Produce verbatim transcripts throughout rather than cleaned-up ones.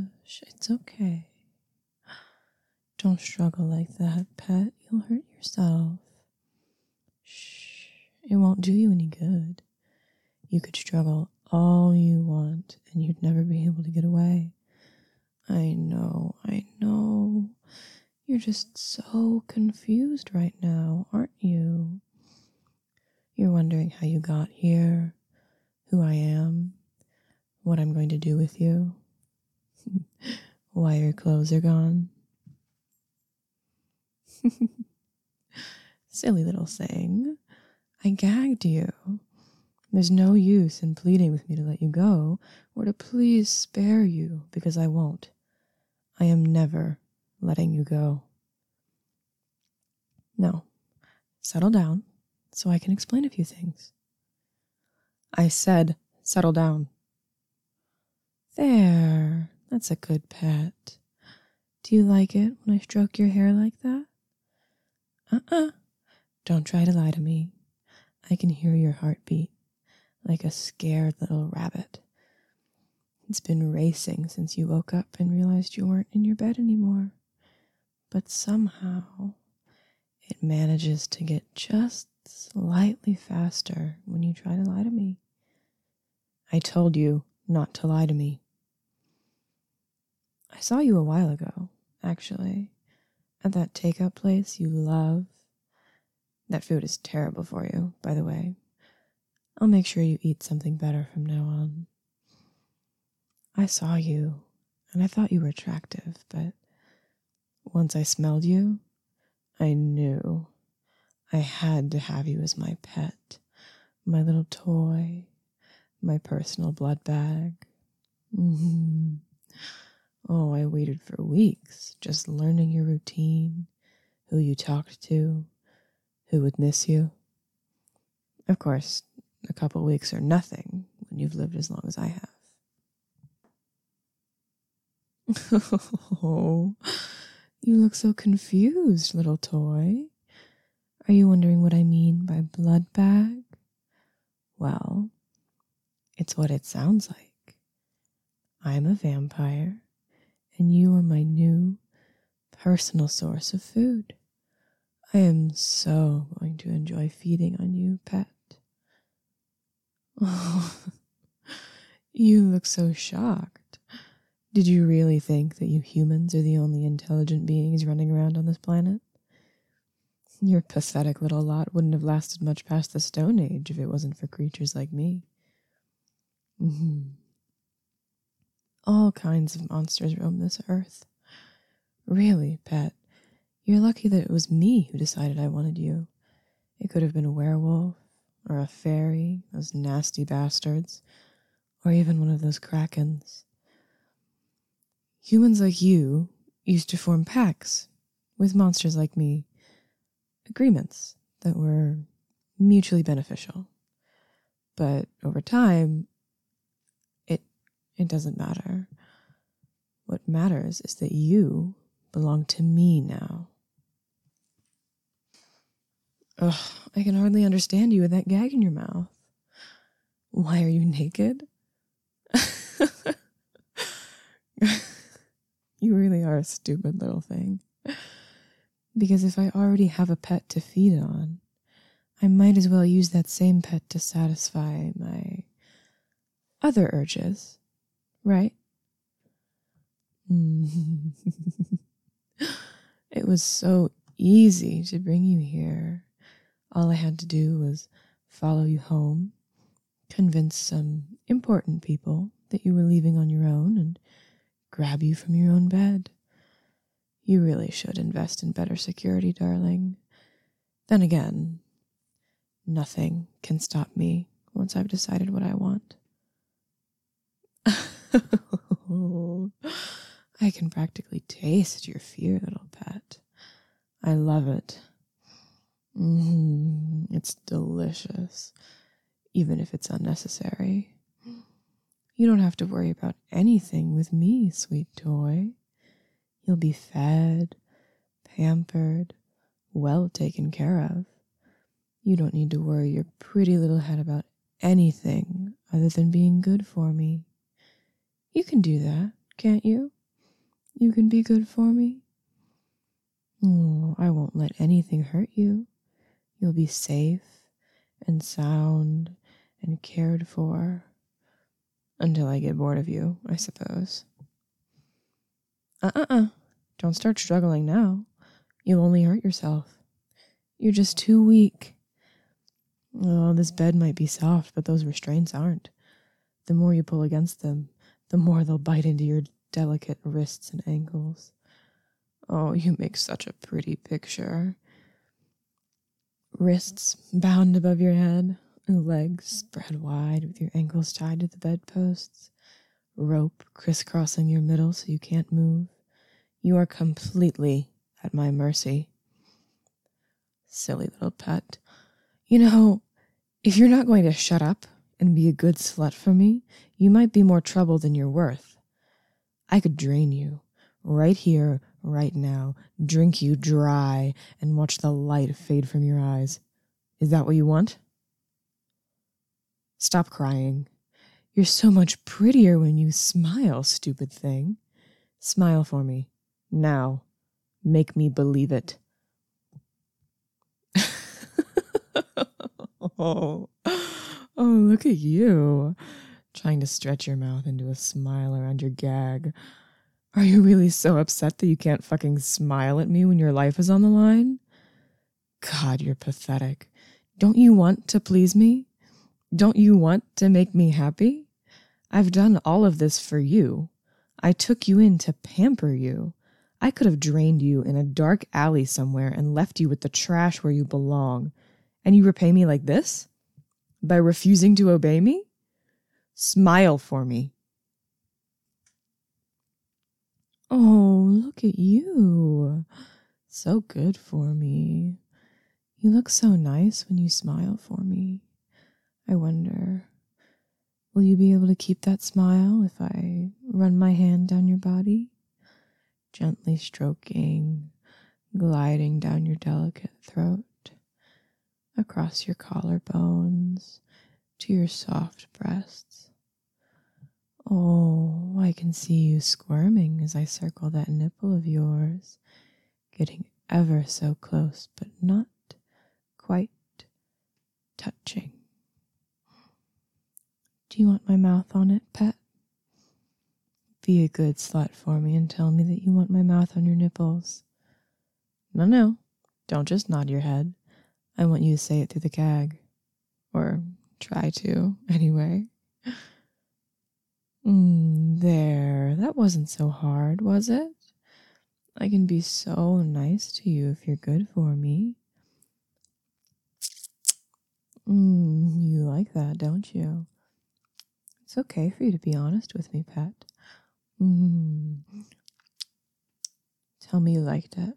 Hush, it's okay. Don't struggle like that, pet. You'll hurt yourself. Shh, it won't do you any good. You could struggle all you want, and you'd never be able to get away. I know, I know. You're just so confused right now, aren't you? You're wondering how you got here, who I am, what I'm going to do with you, why your clothes are gone. Silly little thing. I gagged you. There's no use in pleading with me to let you go or to please spare you, because I won't. I am never letting you go. No, settle down so I can explain a few things. I said settle down. There, that's a good pet. Do you like it when I stroke your hair like that? Uh-uh. Don't try to lie to me. I can hear your heartbeat like a scared little rabbit. It's been racing since you woke up and realized you weren't in your bed anymore. But somehow it manages to get just slightly faster when you try to lie to me. I told you not to lie to me. I saw you a while ago, actually, at that takeout place you love. That food is terrible for you, by the way. I'll make sure you eat something better from now on. I saw you, and I thought you were attractive, but once I smelled you, I knew I had to have you as my pet, my little toy, my personal blood bag. Mm-hmm. Oh, I waited for weeks, just learning your routine, who you talked to, who would miss you. Of course, a couple weeks are nothing when you've lived as long as I have. Oh, you look so confused, little toy. Are you wondering what I mean by blood bag? Well, it's what it sounds like. I'm a vampire, and you are my new personal source of food. I am so going to enjoy feeding on you, pet. Oh, you look so shocked. Did you really think that you humans are the only intelligent beings running around on this planet? Your pathetic little lot wouldn't have lasted much past the Stone Age if it wasn't for creatures like me. Mm-hmm. All kinds of monsters roam this earth. Really, pet, you're lucky that it was me who decided I wanted you. It could have been a werewolf, or a fairy, those nasty bastards, or even one of those krakens. Humans like you used to form pacts with monsters like me, agreements that were mutually beneficial. But over time, it it doesn't matter. What matters is that you belong to me now. Ugh, I can hardly understand you with that gag in your mouth. Why are you naked? You really are a stupid little thing. Because if I already have a pet to feed on, I might as well use that same pet to satisfy my other urges, right? It was so easy to bring you here. All I had to do was follow you home, convince some important people that you were leaving on your own, and grab you from your own bed. You really should invest in better security, darling. Then again, nothing can stop me once I've decided what I want. I can practically taste your fear, little pet. I love it. Mm, it's delicious, even if it's unnecessary. You don't have to worry about anything with me, sweet toy. You'll be fed, pampered, well taken care of. You don't need to worry your pretty little head about anything other than being good for me. You can do that, can't you? You can be good for me. Oh, I won't let anything hurt you. You'll be safe and sound and cared for until I get bored of you, I suppose. Uh-uh-uh. Don't start struggling now. You'll only hurt yourself. You're just too weak. Oh, this bed might be soft, but those restraints aren't. The more you pull against them, the more they'll bite into your delicate wrists and ankles. Oh, you make such a pretty picture. Wrists bound above your head, and legs spread wide with your ankles tied to the bedposts, rope crisscrossing your middle so you can't move. You are completely at my mercy. Silly little pet. You know, if you're not going to shut up and be a good slut for me, you might be more trouble than you're worth. I could drain you, right here, right now, drink you dry, and watch the light fade from your eyes. Is that what you want? Stop crying. You're so much prettier when you smile, stupid thing. Smile for me. Now. Make me believe it. oh. oh, look at you. Trying to stretch your mouth into a smile around your gag. Are you really so upset that you can't fucking smile at me when your life is on the line? God, you're pathetic. Don't you want to please me? Don't you want to make me happy? I've done all of this for you. I took you in to pamper you. I could have drained you in a dark alley somewhere and left you with the trash where you belong. And you repay me like this? By refusing to obey me? Smile for me. Oh, look at you. So good for me. You look so nice when you smile for me. I wonder, will you be able to keep that smile if I run my hand down your body? Gently stroking, gliding down your delicate throat, across your collarbones, to your soft breasts. Oh, I can see you squirming as I circle that nipple of yours, getting ever so close, but not quite touching. Do you want my mouth on it, pet? Be a good slut for me and tell me that you want my mouth on your nipples. No, no, don't just nod your head. I want you to say it through the gag. Or try to, anyway. Mm, there, that wasn't so hard, was it? I can be so nice to you if you're good for me. Mm, you like that, don't you? It's okay for you to be honest with me, pet. Mm. Tell me you liked it.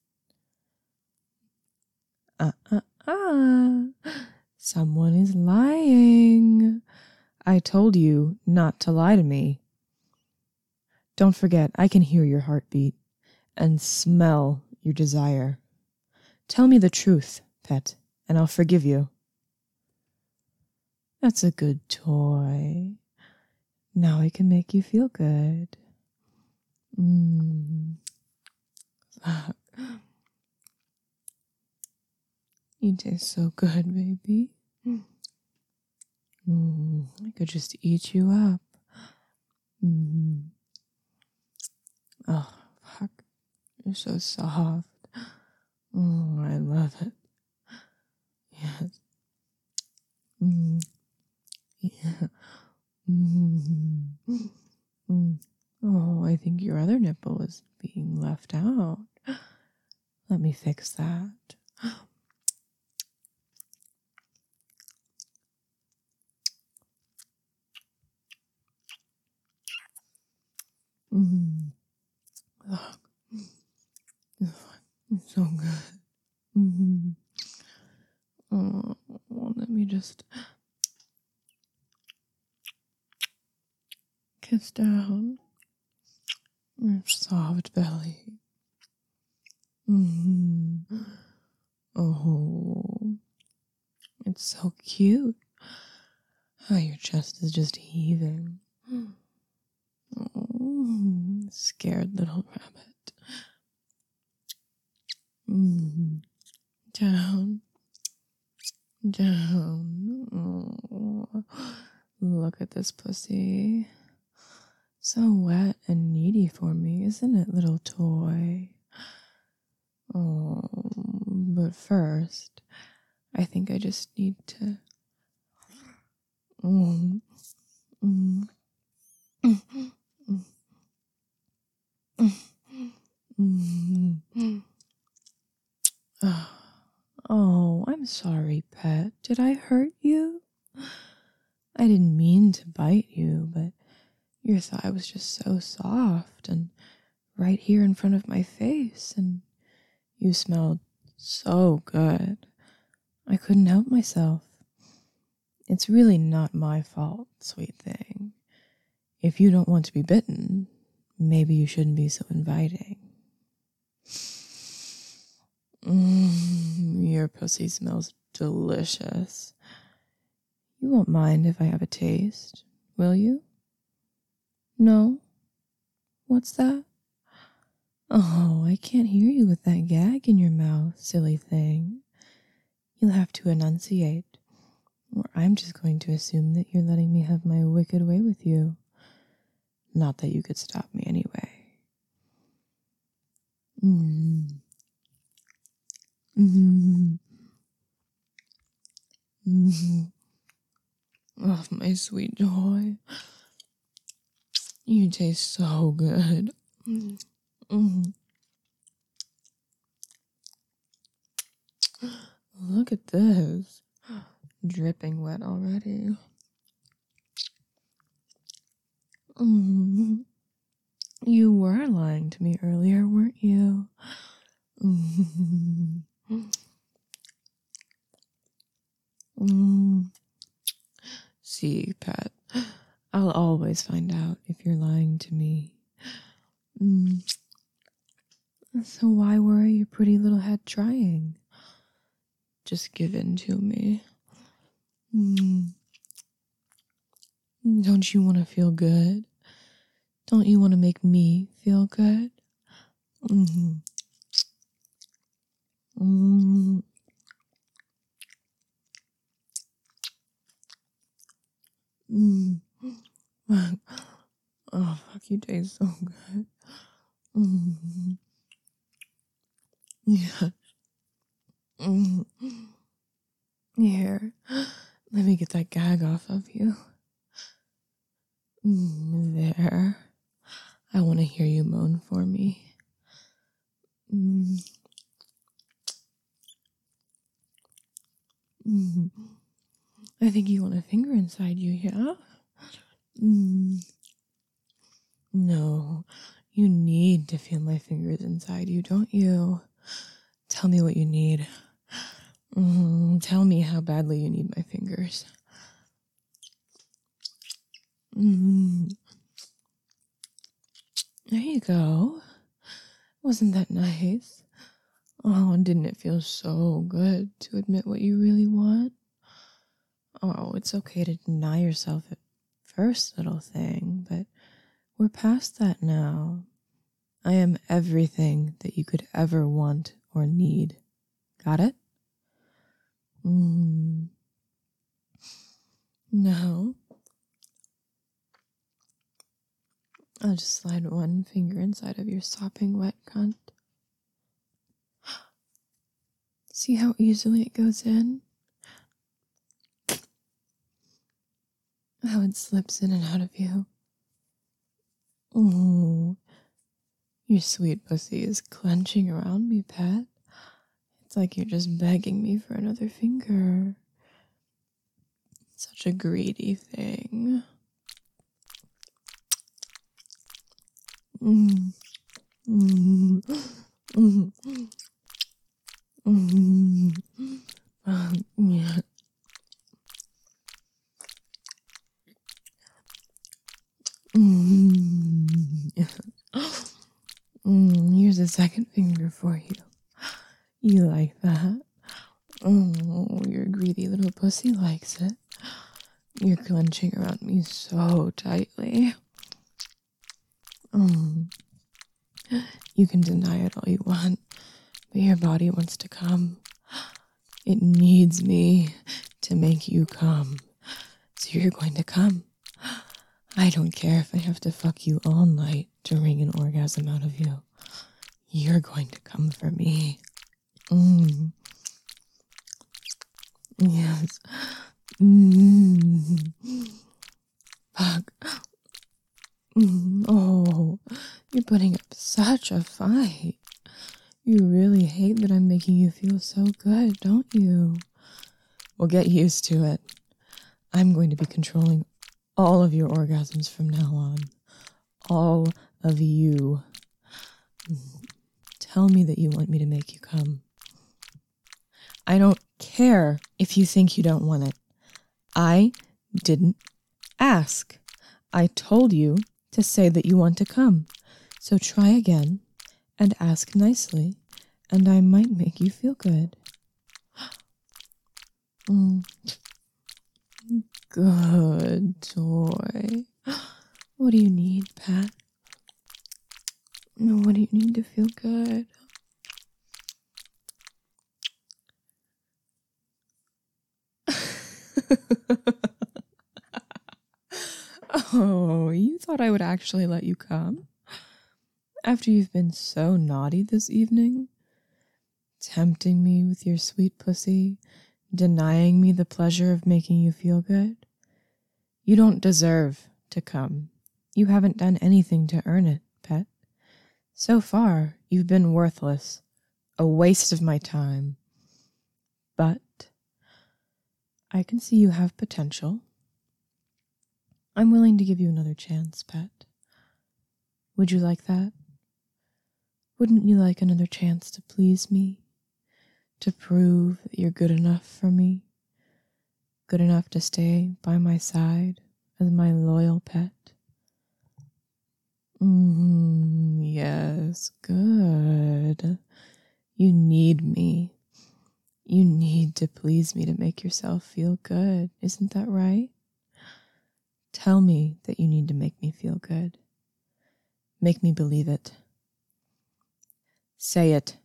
Uh-uh-uh. Someone is lying. I told you not to lie to me. Don't forget, I can hear your heartbeat and smell your desire. Tell me the truth, pet, and I'll forgive you. That's a good toy. Now I can make you feel good. Mm. You taste so good, baby. Mm. I could just eat you up. Mm. Oh, fuck. You're so soft. Oh, I love it. Yes. Mm. Yeah. Mm. Mm. Oh, I think your other nipple is being left out. Let me fix that. Mm. Oh. It's so good. Mm-hmm. Oh, well, let me just kiss down your soft belly. Mm-hmm. Oh, it's so cute. How your chest is just heaving. Oh, scared little rabbit. Mm. Down, down. Oh. Look at this pussy. So wet and needy for me, isn't it, little toy? Oh, but first, I think I just need to. Mm, mm, mm, mm, mm, mm. Oh, I'm sorry, pet. Did I hurt you? I didn't mean to bite you, but your thigh was just so soft and right here in front of my face, and you smelled so good. I couldn't help myself. It's really not my fault, sweet thing. If you don't want to be bitten, maybe you shouldn't be so inviting. Mm, your pussy smells delicious. You won't mind if I have a taste, will you? No? What's that? Oh, I can't hear you with that gag in your mouth, silly thing. You'll have to enunciate, or I'm just going to assume that you're letting me have my wicked way with you. Not that you could stop me anyway. Mm. Mm. Mm. Oh, my sweet toy. You taste so good. Mm. Mm. Look at this. Dripping wet already. Mm. You were lying to me earlier, weren't you? Mm. Mm. See, pet, I'll always find out if you're lying to me. Mm. So why worry your pretty little head trying? Just give in to me. Mm. Don't you want to feel good? Don't you want to make me feel good? Mm-hmm. Mm. Mm. Oh, fuck, you taste so good. Mm. Yeah. Mm. Here, let me get that gag off of you. Mm, there. I want to hear you moan for me. Mm. Mm. I think you want a finger inside you, yeah? Mm. No, you need to feel my fingers inside you, don't you? Tell me what you need. Mm. Tell me how badly you need my fingers. Mm. There you go. Wasn't that nice? Oh, and didn't it feel so good to admit what you really want? Oh, it's okay to deny yourself at first, little thing, but we're past that now. I am everything that you could ever want or need. Got it? Mm. Now, I'll just slide one finger inside of your sopping wet cunt. See how easily it goes in? How it slips in and out of you. Oh, your sweet pussy is clenching around me, pet. It's like you're just begging me for another finger. Such a greedy thing. Mm. Mm. Mm. Mm. Um, yeah. Mm. Mm. Here's a second finger for you. You like that? Oh, your greedy little pussy likes it. You're clenching around me so tightly. Mm. You can deny it all you want, but your body wants to come. It needs me to make you come. So you're going to come. I don't care if I have to fuck you all night to wring an orgasm out of you. You're going to come for me. Mm. Yes. Mm. Fuck. Mm. Oh, you're putting up such a fight. You really hate that I'm making you feel so good, don't you? Well, get used to it. I'm going to be controlling all of your orgasms from now on. All of you. Tell me that you want me to make you come. I don't care if you think you don't want it. I didn't ask. I told you to say that you want to come. So try again and ask nicely, and I might make you feel good. Mm. Good toy. What do you need, Pat? What do you need to feel good? Oh, you thought I would actually let you come? After you've been so naughty this evening? Tempting me with your sweet pussy, denying me the pleasure of making you feel good? You don't deserve to come. You haven't done anything to earn it, pet. So far, you've been worthless, a waste of my time. But I can see you have potential. I'm willing to give you another chance, pet. Would you like that? Wouldn't you like another chance to please me? To prove that you're good enough for me? Good enough to stay by my side as my loyal pet? Mm, yes, good. You need me. You need to please me to make yourself feel good. Isn't that right? Tell me that you need to make me feel good. Make me believe it. Say it.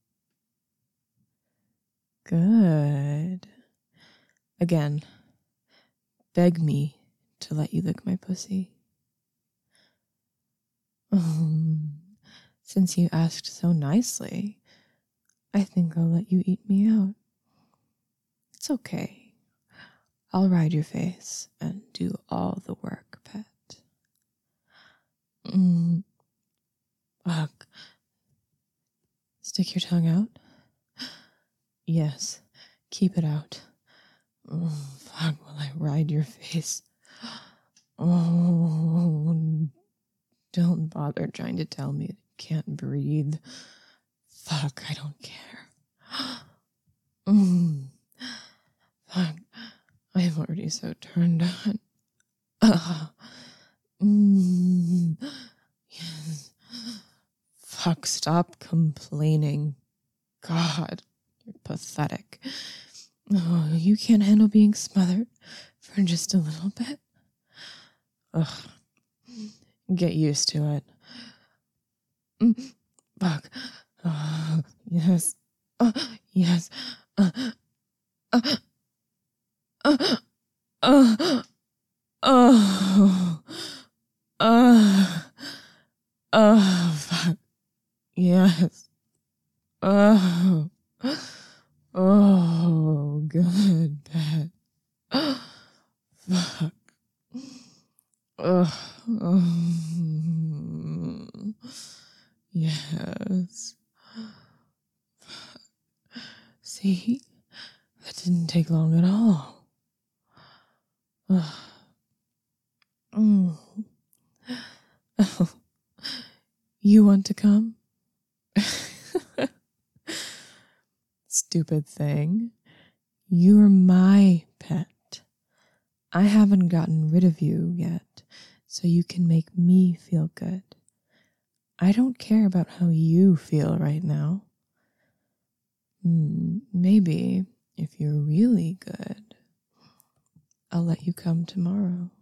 Good. Again, beg me to let you lick my pussy. Um, since you asked so nicely, I think I'll let you eat me out. It's okay. I'll ride your face and do all the work, pet. Mm. Fuck. Stick your tongue out? Yes. Keep it out. Oh, fuck, while I ride your face. Oh, don't bother trying to tell me that you can't breathe. Fuck, I don't care. Mm. Fuck, I'm already so turned on. Uh, mm. Yes. Fuck, stop complaining. God, you're pathetic. Oh, you can't handle being smothered for just a little bit? Ugh. Get used to it. Mm, fuck. Uh, yes. Uh, yes. Uh, uh, uh, uh, oh. Uh, oh, fuck. Yes. Oh. Oh, good, pet. Fuck. Oh, oh. Yes. See? That didn't take long at all. Oh. Mm. Oh. You want to come? Stupid thing. You're my pet. I haven't gotten rid of you yet, so you can make me feel good. I don't care about how you feel right now. Hmm, maybe, if you're really good, I'll let you come tomorrow.